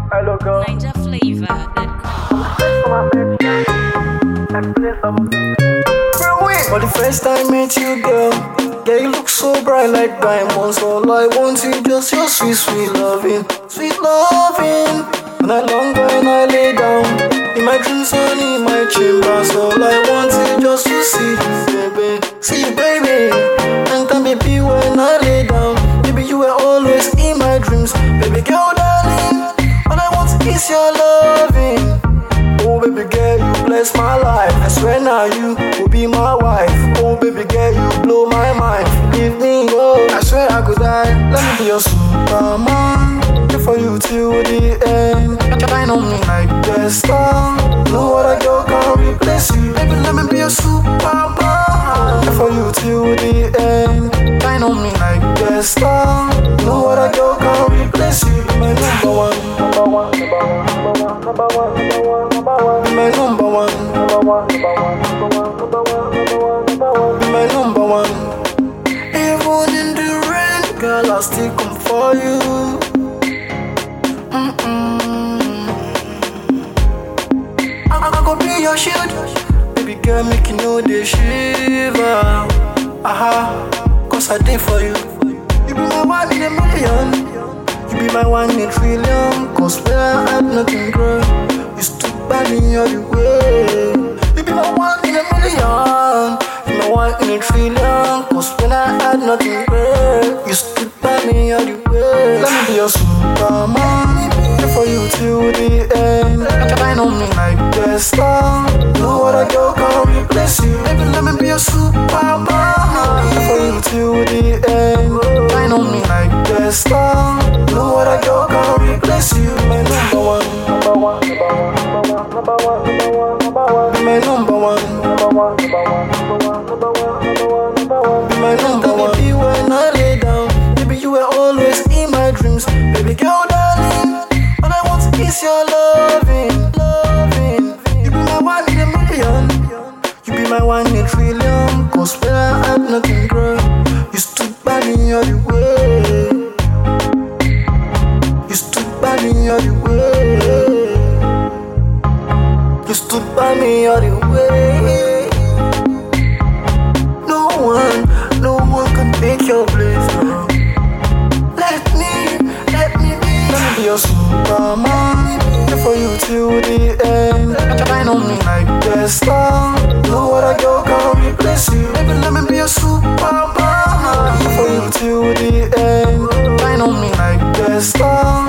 Hello, girl. For the first time I met you, girl, yeah, you look so bright like diamonds. All I want is just your sweet, sweet loving, sweet loving. When I long when I lay down in my dreams and in my chambers, all I want is just to see you, baby, see you, baby. And time, baby, when I lay down, baby, you were always in my dreams, baby girl, darling. All I want is your loving. Oh baby girl, you bless my life. I swear now you will be my wife. Oh baby girl, you blow my mind. Leave me, oh, I swear I could die. Let me be your Superman. Here for you till the end. Shine on me like the star. No other girl can replace you. Baby, let me be your Superman. Here for you till the end. Shine on me like the star. No other girl can replace you. My number one, number one, number one, number one, number one, number one. Be my number one, number one, number one, number one, number one, number one, number one. Be my number one. Even in the rain, girl, I'll still come for you. I go be your shield, baby girl, make you know the shiver. Cause I did for you. You be my one in a million. You be my one in a trillion. Cause when I had nothing, girl, you stood by me all the way. You be my one in a million. You be my one in a trillion. Cause when I had nothing, girl, you stood by me all the way. Let me be your Superman. Here for you till the end. Shine on me like the star. No other girl can replace you. Baby, let me be your Superman. Here for you till the end. Shine on me like the star. No other girl can replace you. My number one, number one, number one, number one, number one, number one. Be my number one, number one, number one, number one, number one, number one, number one. Be my number one. Baby, when I lay down, baby, you were always in my dreams. Baby girl, darling, all I want is your loving, loving. You be my one in a million. You be my one in a trillion. Cause when I had nothing, girl, you stood by me all the way. You stood by me all the way. You stood by me all the way. No one can take your place, girl. Let me be your Superman. Here for you till the end. Shine on me like the star. No other girl can replace you. Baby, let me be your Superman. Here for you till the end. Shine on me like the star.